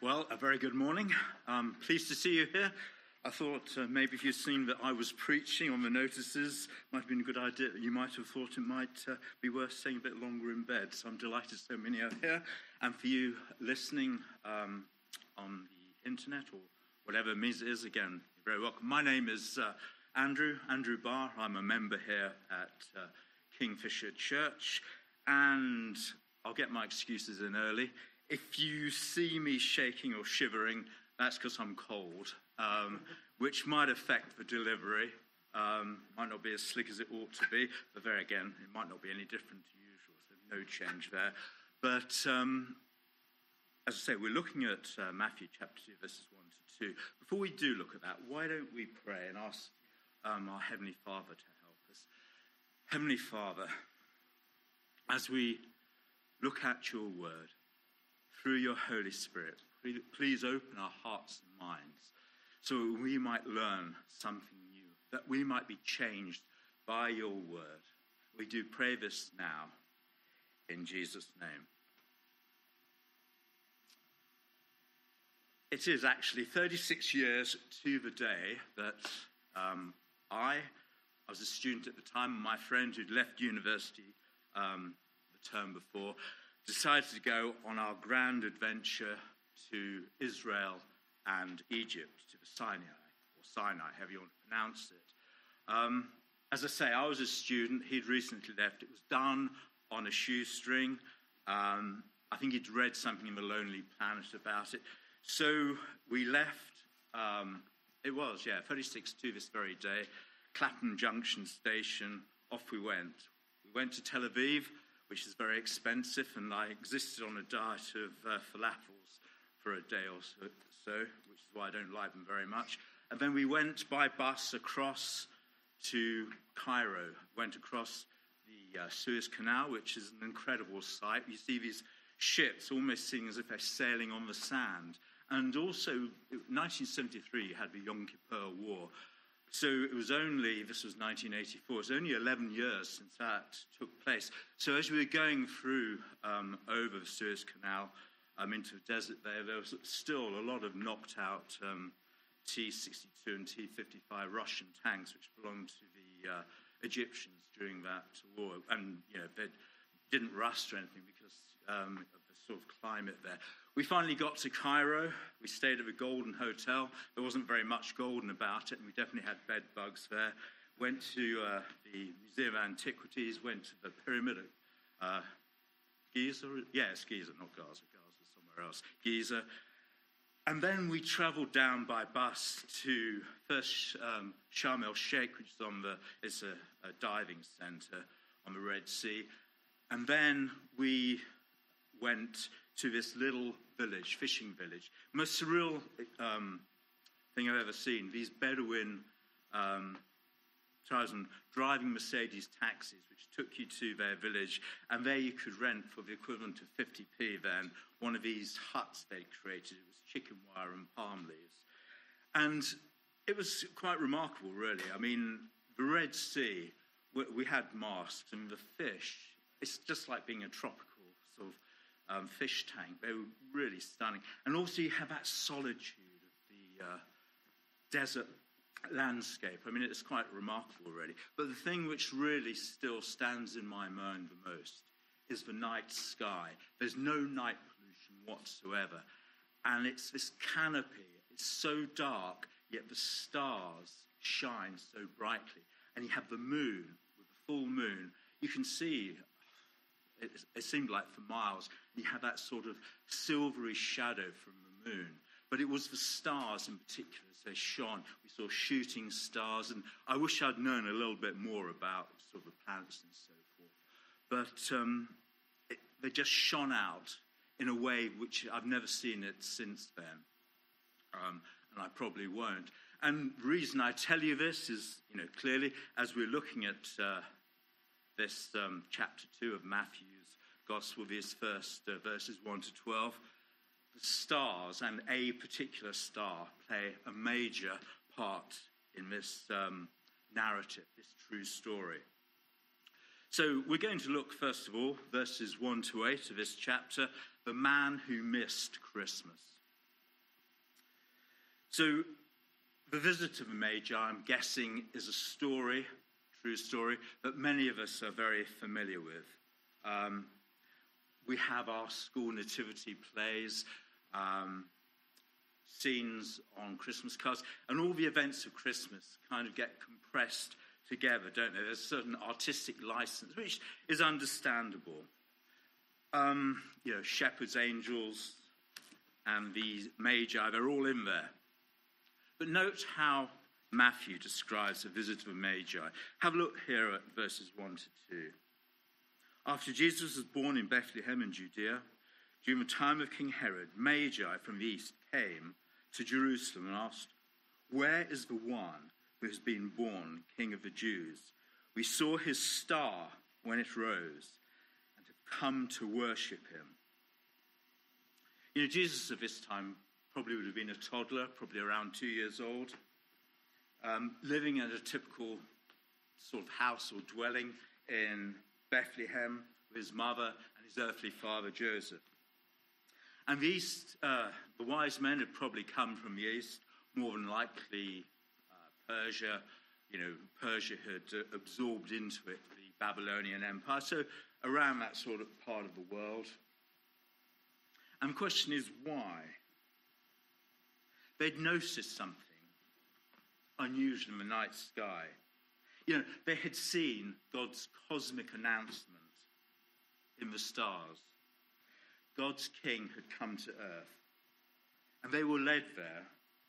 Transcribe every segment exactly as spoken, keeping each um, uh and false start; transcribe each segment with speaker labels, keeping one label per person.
Speaker 1: Well, a very good morning. I'm pleased to see you here. I thought uh, maybe if you'd seen that I was preaching on the notices, might have been a good idea. You might have thought it might uh, be worth staying a bit longer in bed. So I'm delighted so many are here. And for you listening um, on the internet or whatever means it is, again, you're very welcome. My name is uh, Andrew, Andrew Barr. I'm a member here at uh, Kingfisher Church. And I'll get my excuses in early. If you see me shaking or shivering, that's because I'm cold, um, which might affect the delivery. Um, might not be as slick as it ought to be, but there again, it might not be any different to usual, so no change there. But um, as I say, we're looking at uh, Matthew chapter two, verses one to two. Before we do look at that, why don't we pray and ask um, our Heavenly Father to help us? Heavenly Father, as we look at your word, through your Holy Spirit, please open our hearts and minds so that we might learn something new, that we might be changed by your word. We do pray this now in Jesus' name. It is actually thirty-six years to the day that um, I, I was a student at the time, and my friend who'd left university um, the term before, decided to go on our grand adventure to Israel and Egypt, to the Sinai, or Sinai, however you want to pronounce it. Um, as I say, I was a student. He'd recently left. It was done on a shoestring. Um, I think he'd read something in the Lonely Planet about it. So we left. Um, it was, yeah, thirty-six to this very day. Clapham Junction Station. Off we went. We went to Tel Aviv, which is very expensive, and I existed on a diet of uh, falafels for a day or so, so, which is why I don't like them very much. And then we went by bus across to Cairo, went across the uh, Suez Canal, which is an incredible sight. You see these ships almost seeming as if they're sailing on the sand. And also, nineteen seventy-three, you had the Yom Kippur War. So it was only, this was nineteen eighty-four, it was only eleven years since that took place. So as we were going through um, over the Suez Canal um, into the desert there, there was still a lot of knocked out um, T sixty-two and T fifty-five Russian tanks, which belonged to the uh, Egyptians during that war. And, you know, they didn't rust or anything because um, of the sort of climate there. We finally got to Cairo. We stayed at the Golden Hotel. There wasn't very much golden about it, and we definitely had bed bugs there. Went to uh, the Museum of Antiquities, went to the Pyramid of uh, Giza. Yes, Giza, not Gaza. Gaza somewhere else. Giza. And then we travelled down by bus to first um, Sharm el-Sheikh, which is on the, it's a, a diving centre on the Red Sea. And then we went to this little village, fishing village. Most surreal um, thing I've ever seen. These Bedouin um, tribesmen driving Mercedes taxis, which took you to their village, and there you could rent for the equivalent of fifty p then one of these huts they created. It was chicken wire and palm leaves. And it was quite remarkable, really. I mean, the Red Sea, we, we had masks, and the fish, it's just like being a tropical sort of Um, fish tank. They were really stunning. And also you have that solitude of the uh, desert landscape. I mean, it's quite remarkable, really. But the thing which really still stands in my mind the most is the night sky. There's no night pollution whatsoever. And it's this canopy. It's so dark, yet the stars shine so brightly. And you have the moon, with the full moon. You can see, it, it seemed like for miles, you had that sort of silvery shadow from the moon. But it was the stars in particular as they shone. We saw shooting stars, and I wish I'd known a little bit more about sort of the planets and so forth. But um, it, they just shone out in a way which I've never seen it since then, um, and I probably won't. And the reason I tell you this is, you know, clearly as we're looking at uh, this um, chapter two of Matthew's Gospel, these first uh, verses one to twelve, the stars and a particular star play a major part in this um, narrative, this true story. So we're going to look, first of all, verses one to eight of this chapter, the man who missed Christmas. So the visit of the Magi, I'm guessing, is a story, true story, that many of us are very familiar with. Um, we have our school nativity plays, um, scenes on Christmas cards, and all the events of Christmas kind of get compressed together, don't they? There's a certain artistic license, which is understandable. Um, you know, shepherds, angels, and the Magi, they're all in there. But note how Matthew describes the visit of the Magi. Have a look here at verses one to two. After Jesus was born in Bethlehem in Judea, during the time of King Herod, Magi from the east came to Jerusalem and asked, "Where is the one who has been born King of the Jews? We saw his star when it rose and have come to worship him." You know, Jesus at this time probably would have been a toddler, probably around two years old, um, living in a typical sort of house or dwelling in Bethlehem with his mother and his earthly father, Joseph. And the east, uh, the wise men had probably come from the east, more than likely uh, Persia. You know, Persia had uh, absorbed into it the Babylonian Empire, so around that sort of part of the world. And the question is, why? They'd noticed something unusual in the night sky. You know, they had seen God's cosmic announcement in the stars. God's king had come to earth. And they were led there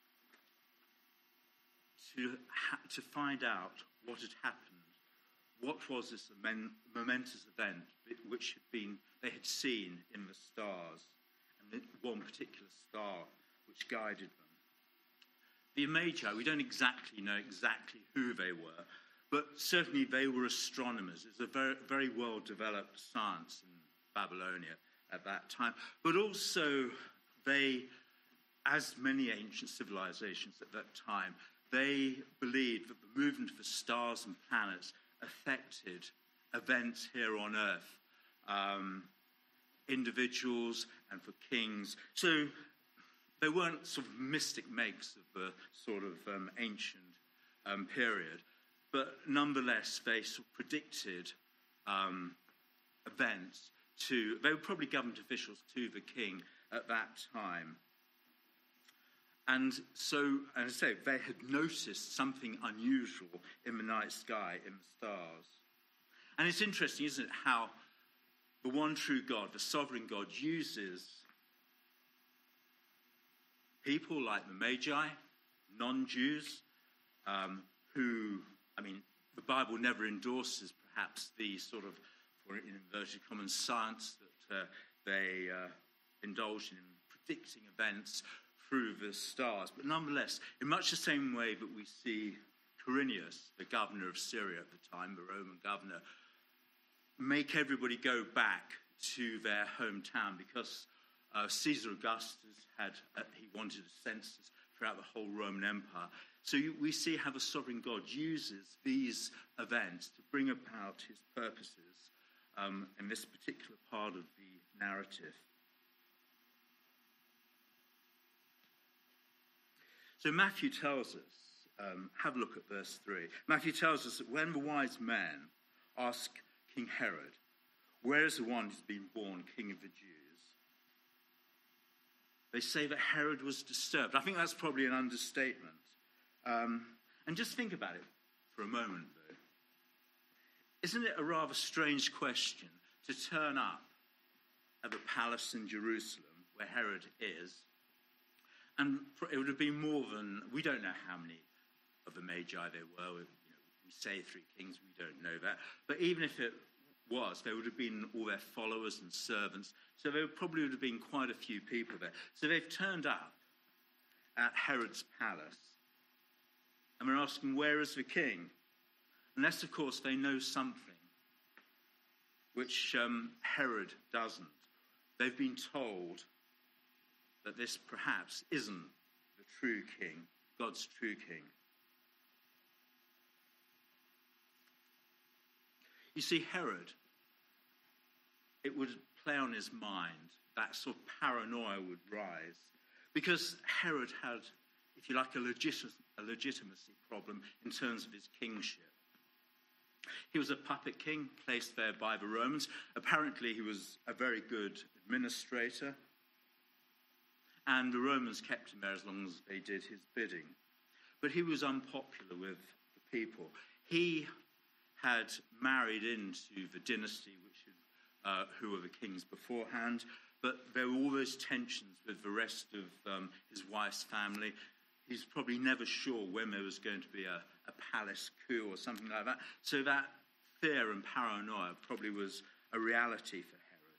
Speaker 1: to, ha- to find out what had happened. What was this momentous event which had been they had seen in the stars, and one particular star which guided them. The Magi, we don't exactly know exactly who they were, but certainly they were astronomers. It's a very, very well-developed science in Babylonia at that time. But also they, as many ancient civilizations at that time, they believed that the movement of the stars and planets affected events here on Earth, um, individuals and for kings. So they weren't sort of mystic makes of the sort of um, ancient um, period, but nonetheless they sort of predicted um, events to, they were probably government officials to the king at that time. And so, as I say, they had noticed something unusual in the night sky, in the stars. And it's interesting, isn't it, how the one true God, the sovereign God, uses people like the Magi, non-Jews, um, who, I mean, the Bible never endorses perhaps the sort of, for in inverted commas, science that uh, they uh, indulge in, predicting events through the stars. But nonetheless, in much the same way that we see Quirinius, the governor of Syria at the time, the Roman governor, make everybody go back to their hometown because uh, Caesar Augustus had, uh, he wanted a census throughout the whole Roman Empire. So you, we see how the sovereign God uses these events to bring about his purposes um, in this particular part of the narrative. So Matthew tells us, um, have a look at verse three. Matthew tells us that when the wise men ask King Herod, "Where is the one who's been born King of the Jews?" they say that Herod was disturbed. I think that's probably an understatement. Um, and just think about it for a moment, though. Isn't it a rather strange question to turn up at the palace in Jerusalem where Herod is? And it would have been more than, we don't know how many of the Magi there were. You know, we say three kings, we don't know that. But even if it was, there would have been all their followers and servants. So there probably would have been quite a few people there. So they've turned up at Herod's palace. And they're asking, where is the king? Unless, of course, they know something which um, Herod doesn't. They've been told that this perhaps isn't the true king, God's true king. You see, Herod, it would play on his mind, that sort of paranoia would rise, because Herod had, if you like, a, legit- a legitimacy problem in terms of his kingship. He was a puppet king placed there by the Romans. Apparently, he was a very good administrator, and the Romans kept him there as long as they did his bidding. But he was unpopular with the people. He had married into the dynasty which had, uh, who were the kings beforehand, but there were all those tensions with the rest of um, his wife's family. He's probably never sure when there was going to be a, a palace coup or something like that. So that fear and paranoia probably was a reality for Herod.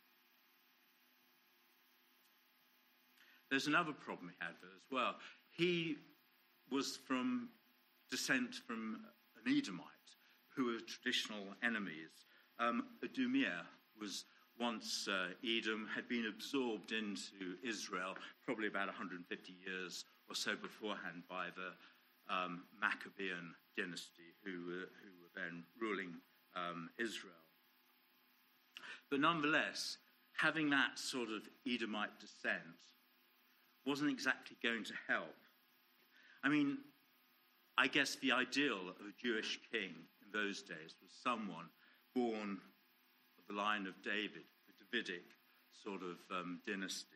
Speaker 1: There's another problem he had there as well. He was from descent from an Edomite, who were traditional enemies. Um, Idumea was once uh, Edom, had been absorbed into Israel probably about one hundred fifty years or so beforehand by the um, Maccabean dynasty, who were, who were then ruling um, Israel. But nonetheless, having that sort of Edomite descent wasn't exactly going to help. I mean, I guess the ideal of a Jewish king in those days was someone born of the line of David, the Davidic sort of um, dynasty.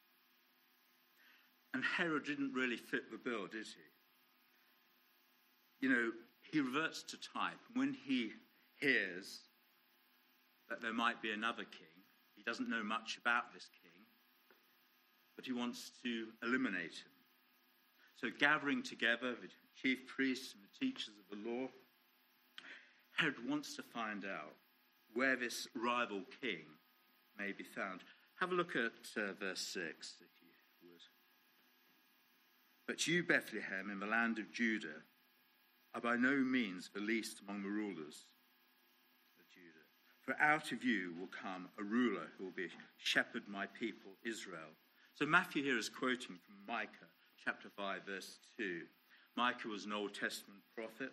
Speaker 1: And Herod didn't really fit the bill, did he? You know, he reverts to type. When he hears that there might be another king, he doesn't know much about this king, but he wants to eliminate him. So gathering together the chief priests and the teachers of the law, Herod wants to find out where this rival king may be found. Have a look at uh, verse six, if you would. But you, Bethlehem, in the land of Judah, are by no means the least among the rulers of Judah. For out of you will come a ruler who will be shepherd my people Israel. So Matthew here is quoting from Micah, chapter five, verse two. Micah was an Old Testament prophet.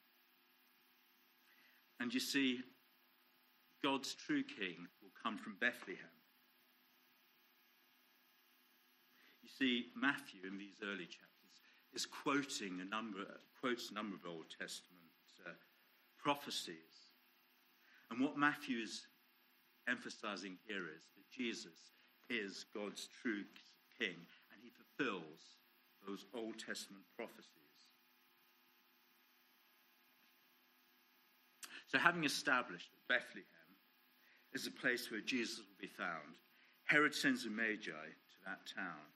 Speaker 1: And you see, God's true king will come from Bethlehem. You see, Matthew in these early chapters is quoting a number, quotes a number of Old Testament uh, prophecies. And what Matthew is emphasizing here is that Jesus is God's true king, and he fulfills those Old Testament prophecies. So having established that Bethlehem is a place where Jesus will be found, Herod sends a magi to that town.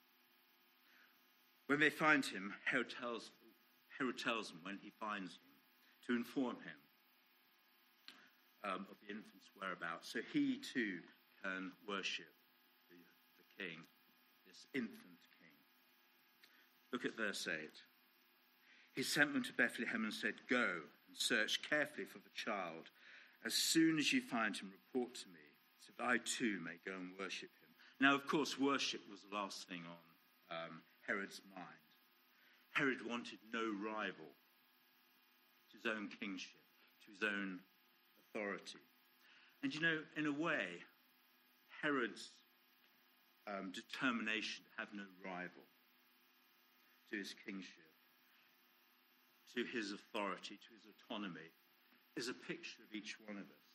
Speaker 1: When they find him, Herod tells, Herod tells them when he finds him to inform him um, of the infant's whereabouts, so he too can worship the, the king, this infant king. Look at verse eight. He sent them to Bethlehem and said, "Go and search carefully for the child. As soon as you find him, report to me, so that I too may go and worship him." Now, of course, worship was the last thing on um, Herod's mind. Herod wanted no rival to his own kingship, to his own authority. And you know, in a way, Herod's um, determination to have no rival to his kingship, to his authority, to his autonomy, is a picture of each one of us.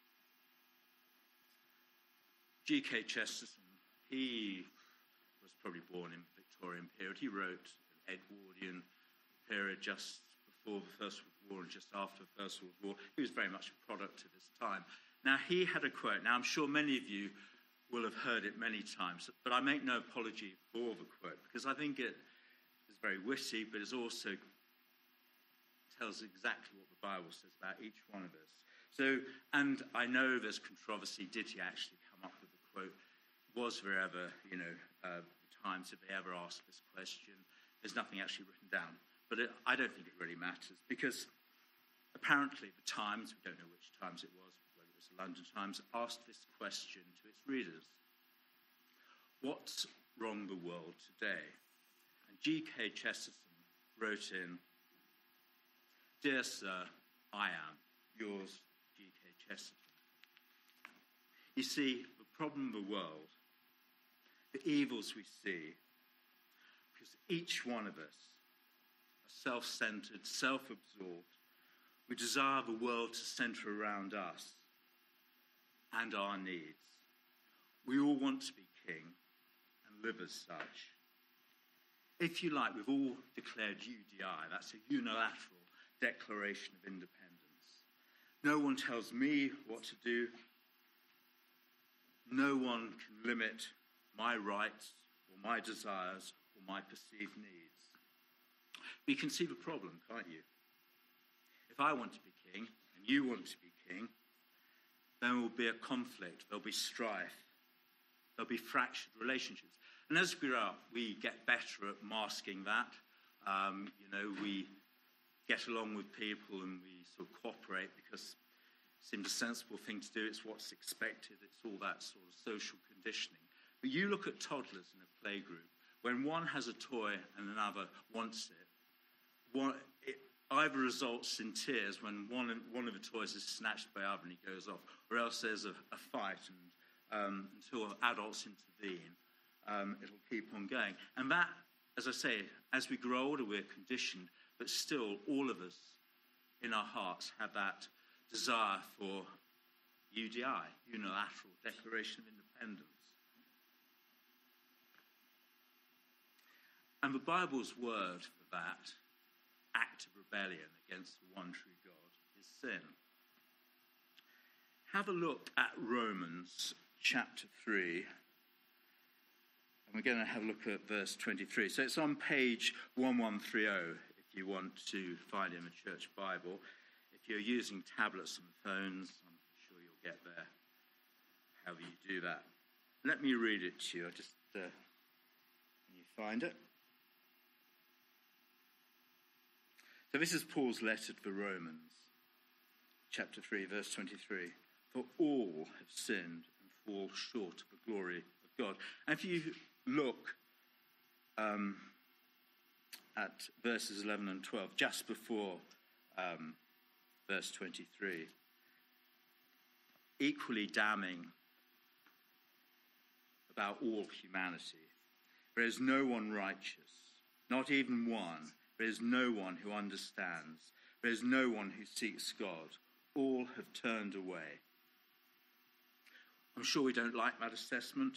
Speaker 1: G K Chesterton, he was probably born in the Victorian period. He wrote an Edwardian period just before the First World War and just after the First World War. He was very much a product of his time. Now, he had a quote. Now, I'm sure many of you will have heard it many times, but I make no apology for the quote because I think it is very witty, but it also tells exactly what the Bible says about each one of us. So, and I know there's controversy. Did he actually come up with the quote? Was there ever, you know, uh, times if they ever asked this question? There's nothing actually written down. But it, I don't think it really matters because apparently the Times, we don't know which Times it was, whether it was the London Times, asked this question to its readers. What's wrong the world today? And G K Chesterton wrote in, "Dear Sir, I am yours, G K Chesterton." You see, the problem of the world, the evils we see, because because each one of us are self-centered, self-absorbed. We desire the world to center around us and our needs. We all want to be king and live as such. If you like, we've all declared U D I. That's a unilateral declaration of independence. No one tells me what to do. No one can limit my rights or my desires or my perceived needs. But you can see the problem, can't you? If I want to be king and you want to be king, then there will be a conflict, there'll be strife, there'll be fractured relationships. And as we grow up, we get better at masking that. Um, you know, we get along with people and we sort of cooperate because it seems a sensible thing to do. It's what's expected. It's all that sort of social conditioning. But you look at toddlers in a playgroup. When one has a toy and another wants it, one, it either results in tears when one, one of the toys is snatched by the other and he goes off, or else there's a, a fight and um, until adults intervene, um, it'll keep on going. And that, as I say, as we grow older, we're conditioned, but still all of us in our hearts have that desire for U D I, unilateral declaration of independence. And the Bible's word for that act of rebellion against the one true God is sin. Have a look at Romans chapter three. And we're going to have a look at verse twenty-three. So it's on page eleven thirty if you want to find it in the church Bible. If you're using tablets and phones, I'm sure you'll get there, however you do that. Let me read it to you. I just, uh, can you find it? So this is Paul's letter to the Romans, chapter three, verse twenty-three. For all have sinned and fall short of the glory of God. And if you look um, at verses eleven and twelve, just before um, verse twenty-three, equally damning about all humanity. There is no one righteous, not even one. There is no one who understands. There is no one who seeks God. All have turned away. I'm sure we don't like that assessment.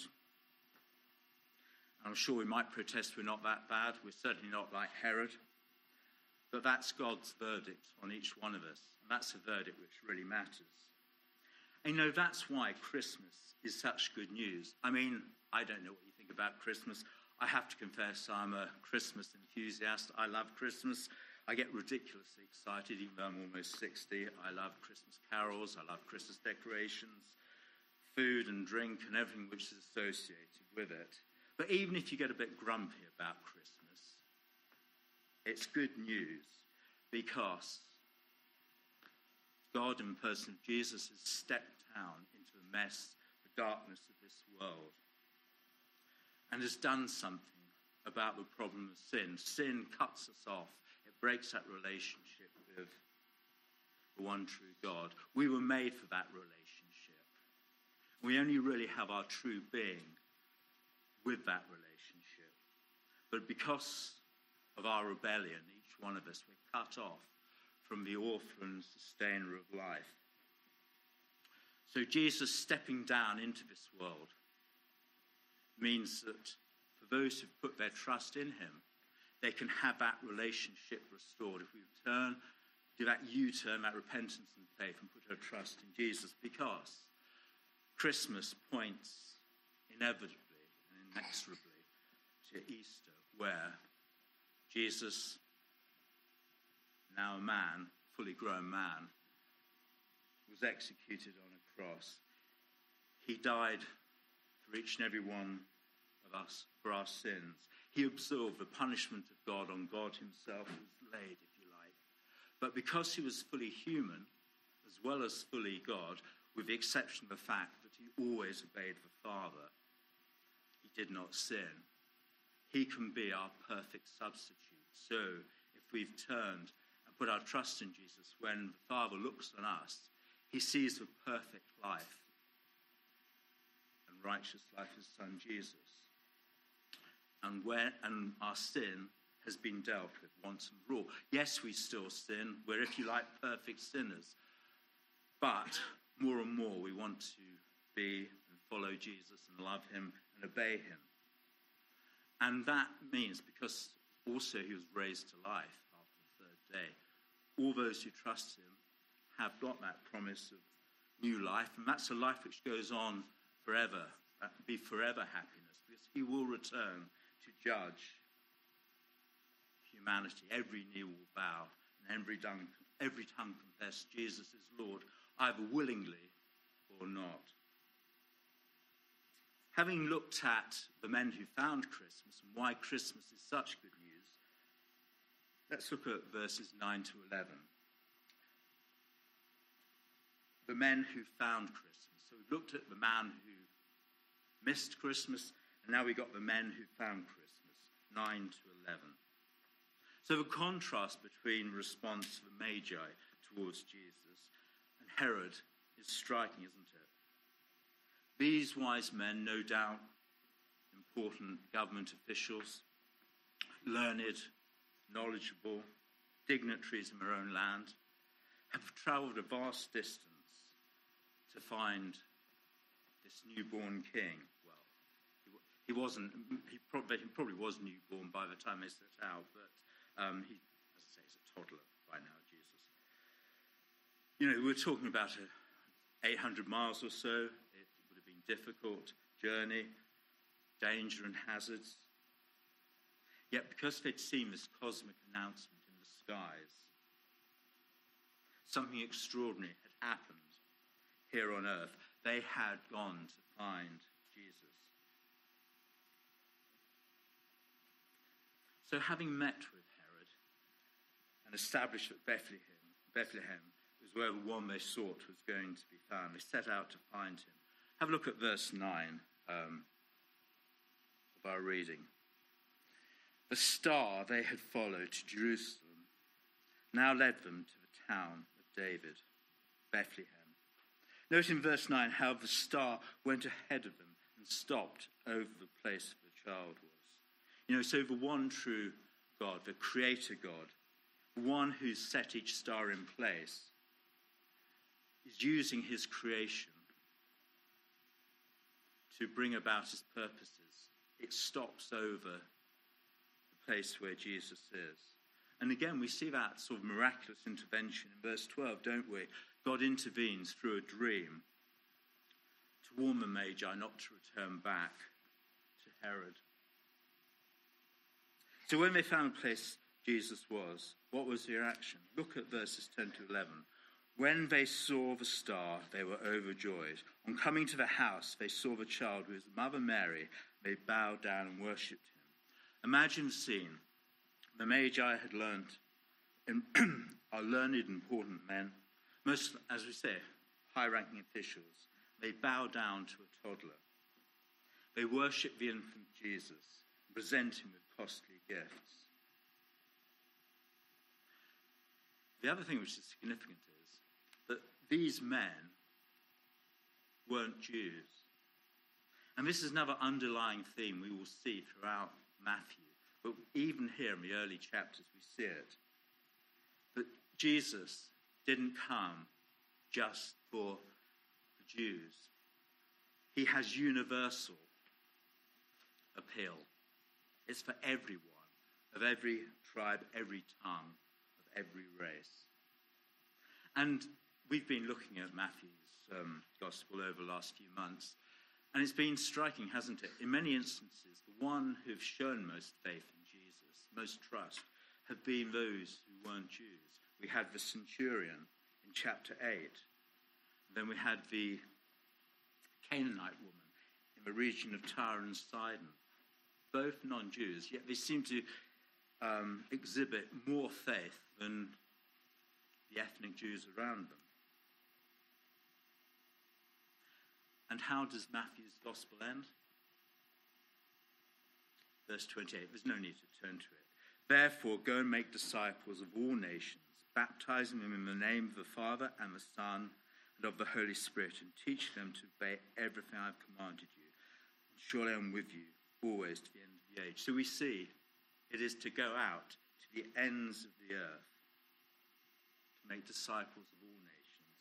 Speaker 1: I'm sure we might protest we're not that bad. We're certainly not like Herod. But that's God's verdict on each one of us. And that's a verdict which really matters. And you know, that's why Christmas is such good news. I mean, I don't know what you think about Christmas. I have to confess I'm a Christmas enthusiast. I love Christmas. I get ridiculously excited, even though I'm almost sixty. I love Christmas carols. I love Christmas decorations, food and drink and everything which is associated with it. But even if you get a bit grumpy about Christmas, it's good news because God in the person of Jesus has stepped down into the mess, the darkness of this world, and has done something about the problem of sin. Sin cuts us off. It breaks that relationship with the one true God. We were made for that relationship. We only really have our true being with that relationship. But because of our rebellion, each one of us, we're cut off from the author and sustainer of life. So Jesus stepping down into this world means that for those who've put their trust in him, they can have that relationship restored. If we turn, do that U-turn, that repentance and faith, and put our trust in Jesus, because Christmas points inevitably and inexorably to Easter, where Jesus, now a man, fully grown man, was executed on a cross. He died for each and every one of us for our sins. He absorbed the punishment of God on God himself was laid, if you like. But because he was fully human, as well as fully God, with the exception of the fact that he always obeyed the Father, he did not sin. He can be our perfect substitute. So if we've turned and put our trust in Jesus, when the Father looks on us, he sees the perfect life and righteous life of his Son Jesus. and where and our sin has been dealt with once and for all. Yes, we still sin. We're, if you like, perfect sinners. But more and more we want to be and follow Jesus and love him and obey him. And that means, because also he was raised to life after the third day, all those who trust him have got that promise of new life, and that's a life which goes on forever, that will be forever happiness, because he will return to judge humanity. Every knee will bow, and every tongue, every tongue confess Jesus is Lord, either willingly or not. Having looked at the men who found Christmas and why Christmas is such good news, let's look at verses nine to eleven. The men who found Christmas. So we've looked at the man who missed Christmas, and now we've got the men who found Christmas, nine to eleven. So the contrast between response of the Magi towards Jesus and Herod is striking, isn't it? These wise men, no doubt important government officials, learned, knowledgeable, dignitaries in their own land, have travelled a vast distance to find this newborn king. Well, he, he wasn't, he probably, he probably was newborn by the time they set out, but um, he, as I say, he's a toddler by now, Jesus. You know, we're talking about a eight hundred miles or so. It would have been a difficult journey, danger and hazards. Yet because they'd seen this cosmic announcement in the skies, something extraordinary had happened here on earth. They had gone to find Jesus. So having met with Herod and established that Bethlehem, Bethlehem was where the one they sought was going to be found, they set out to find him. Have a look at verse nine um, of our reading. The star they had followed to Jerusalem now led them to the town of David, Bethlehem. Note in verse nine how the star went ahead of them and stopped over the place where the child was. You know, so the one true God, the creator God, the one who's set each star in place, is using his creation to bring about his purposes. It stops over the place where Jesus is. And again, we see that sort of miraculous intervention in verse twelve, don't we? God intervenes through a dream to warn the Magi not to return back to Herod. So when they found the place Jesus was, what was their action? Look at verses ten to eleven. When they saw the star, they were overjoyed. On coming to the house, they saw the child with his mother Mary. They bowed down and worshipped him. Imagine the scene. The Magi had learned, are learned, important men, most, as we say, high-ranking officials. They bow down to a toddler. They worship the infant Jesus, present him with costly gifts. The other thing which is significant is that these men weren't Jews. And this is another underlying theme we will see throughout Matthew. But even here in the early chapters we see it. That Jesus didn't come just for the Jews. He has universal appeal. It's for everyone, of every tribe, every tongue, of every race. And we've been looking at Matthew's um, gospel over the last few months, and it's been striking, hasn't it? In many instances, the one who've shown most faith in Jesus, most trust, have been those who weren't Jews. We had the centurion in chapter eight. Then we had the Canaanite woman in the region of Tyre and Sidon. Both non-Jews, yet they seem to um, exhibit more faith than the ethnic Jews around them. And how does Matthew's gospel end? Verse twenty-eight, there's no need to turn to it. Therefore, go and make disciples of all nations, baptizing them in the name of the Father and the Son and of the Holy Spirit, and teach them to obey everything I've commanded you. And surely I'm with you always to the end of the age. So we see it is to go out to the ends of the earth, to make disciples of all nations.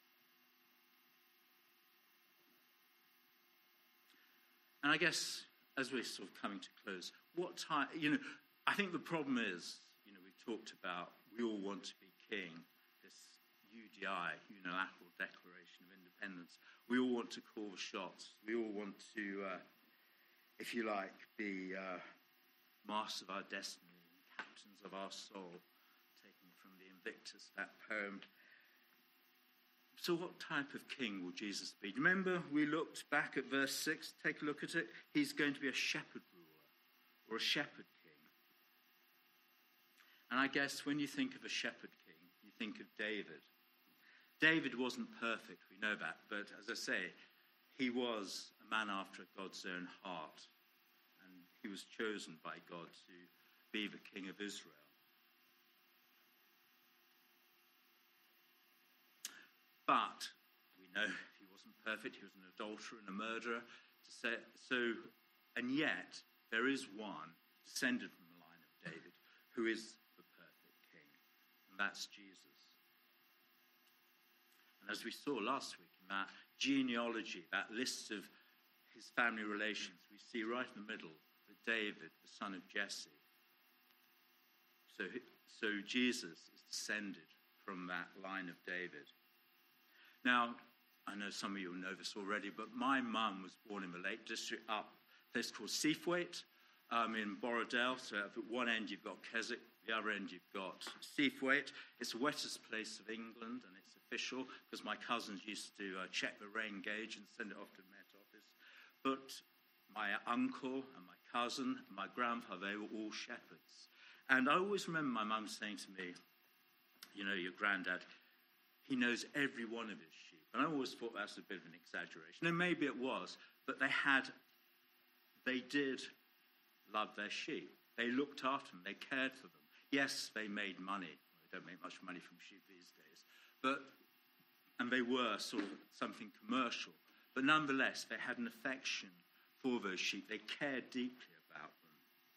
Speaker 1: And I guess, as we're sort of coming to close, what time, you know, I think the problem is, you know, we've talked about we all want to be king, this U D I, Unilateral Declaration of Independence. We all want to call the shots. We all want to, uh, if you like, be uh, masters of our destiny, captains of our soul, taken from the Invictus, that poem. So what type of king will Jesus be? Do you remember we looked back at verse six? Take a look at it. He's going to be a shepherd ruler or a shepherd king. And I guess when you think of a shepherd king, you think of David. David wasn't perfect, we know that, but as I say, he was a man after God's own heart, and he was chosen by God to be the king of Israel. But we know he wasn't perfect, he was an adulterer and a murderer, to say, so, and yet there is one descended from the line of David who is the perfect king, and that's Jesus. As we saw last week in that genealogy, that list of his family relations, we see right in the middle that David, the son of Jesse. So, so Jesus is descended from that line of David. Now, I know some of you will know this already, but my mum was born in the Lake District, up a place called Seathwaite um, in Borrowdale. So at one end you've got Keswick, the other end you've got Seathwaite. It's the wettest place of England, and it's official because my cousins used to uh, check the rain gauge and send it off to the Met Office. But my uncle and my cousin and my grandfather, they were all shepherds. And I always remember my mum saying to me, you know, your granddad, he knows every one of his sheep. And I always thought that's a bit of an exaggeration. And maybe it was, but they had, they did love their sheep. They looked after them. They cared for them. Yes, they made money. They don't make much money from sheep these days. But, and they were sort of something commercial. But nonetheless, they had an affection for those sheep. They cared deeply about them.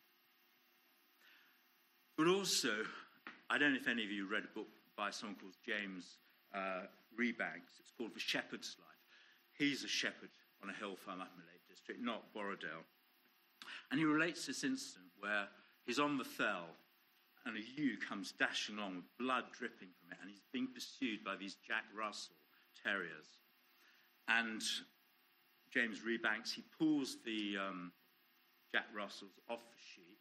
Speaker 1: But also, I don't know if any of you read a book by someone called James uh, Rebanks. It's called The Shepherd's Life. He's a shepherd on a hill farm up in the Lake District, not Borrowdale. And he relates this incident where he's on the fell and a ewe comes dashing along with blood dripping from it, and he's being pursued by these Jack Russell terriers. And James Rebanks, he pulls the um, Jack Russells off the sheep,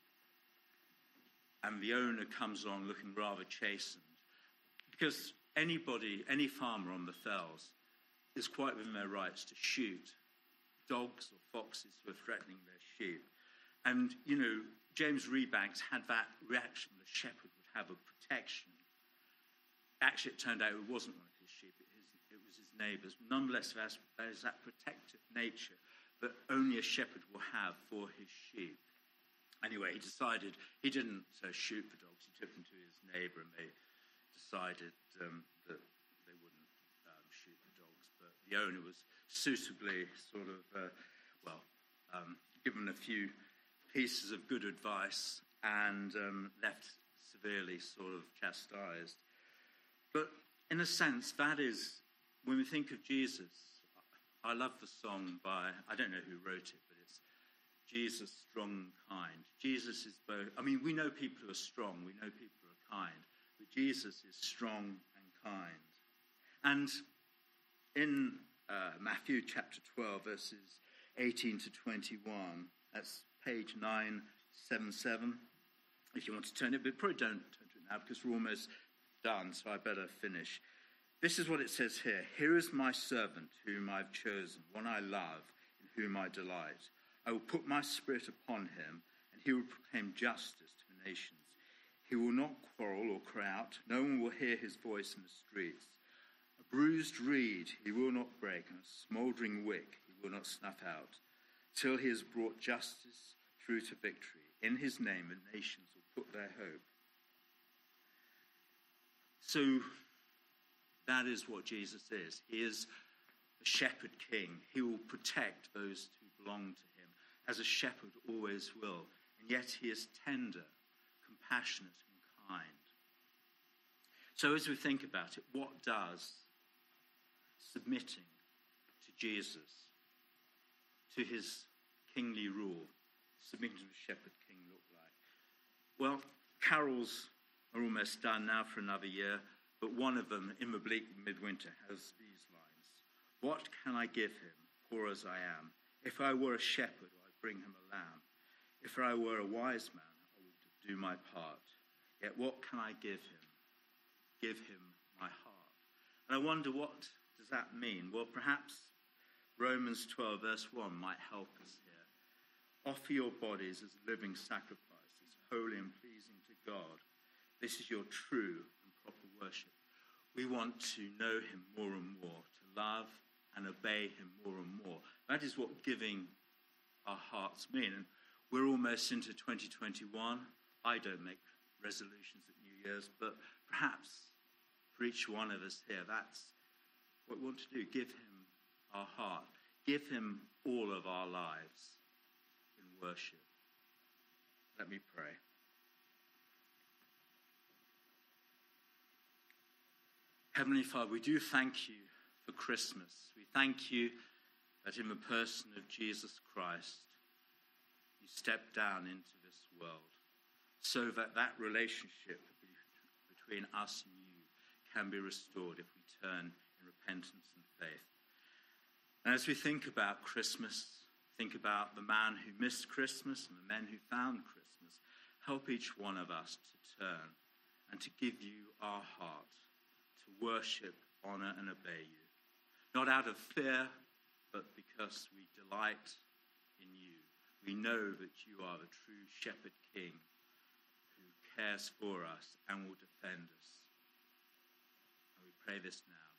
Speaker 1: and the owner comes along looking rather chastened. Because anybody, any farmer on the fells is quite within their rights to shoot dogs or foxes who are threatening their sheep. And, you know, James Rebanks had that reaction the shepherd would have of protection. Actually, it turned out it wasn't one of his sheep, it, is, it was his neighbour's. Nonetheless, there's, there's that protective nature that only a shepherd will have for his sheep. Anyway, he decided he didn't uh, shoot the dogs. He took them to his neighbour, and they decided um, that they wouldn't um, shoot the dogs. But the owner was suitably sort of, uh, well, um, given a few pieces of good advice and um, left severely sort of chastised. But in a sense, that is, when we think of Jesus, I love the song by, I don't know who wrote it, but it's Jesus, strong and kind. Jesus is both, I mean, we know people who are strong, we know people who are kind, but Jesus is strong and kind. And in uh, Matthew chapter twelve, verses eighteen to twenty-one, that's page nine seventy-seven, if you want to turn it, but probably don't turn to it now because we're almost done, so I better finish. This is what it says here. Here is my servant whom I've chosen, one I love, in whom I delight. I will put my spirit upon him, and he will proclaim justice to the nations. He will not quarrel or cry out. No one will hear his voice in the streets. A bruised reed he will not break, and a smouldering wick he will not snuff out, till he has brought justice through to victory. In his name the nations will put their hope. So that is what Jesus is. He is the shepherd king. He will protect those who belong to him, as a shepherd always will. and yet he is tender, compassionate, and kind. So as we think about it, what does submitting to Jesus, to his kingly rule, submitting to the shepherd king look like? Well, carols are almost done now for another year, but one of them, in the bleak midwinter, has these lines. What can I give him, poor as I am? If I were a shepherd, I'd bring him a lamb. If I were a wise man, I would do my part. Yet what can I give him? Give him my heart. And I wonder, what does that mean? Well, perhaps Romans twelve, verse one might help us here. Offer your bodies as living sacrifices, holy and pleasing to God. This is your true and proper worship. We want to know him more and more, to love and obey him more and more. That is what giving our hearts mean. And we're almost into twenty twenty-one. I don't make resolutions at New Year's, but perhaps for each one of us here, that's what we want to do. Give him our heart. Give him all of our lives in worship. Let me pray. Heavenly Father, we do thank you for Christmas. We thank you that in the person of Jesus Christ, you stepped down into this world so that that relationship between us and you can be restored if we turn in repentance and faith. And as we think about Christmas, think about the man who missed Christmas and the men who found Christmas, help each one of us to turn and to give you our heart, to worship, honor, and obey you. Not out of fear, but because we delight in you. We know that you are the true shepherd king who cares for us and will defend us. And we pray this now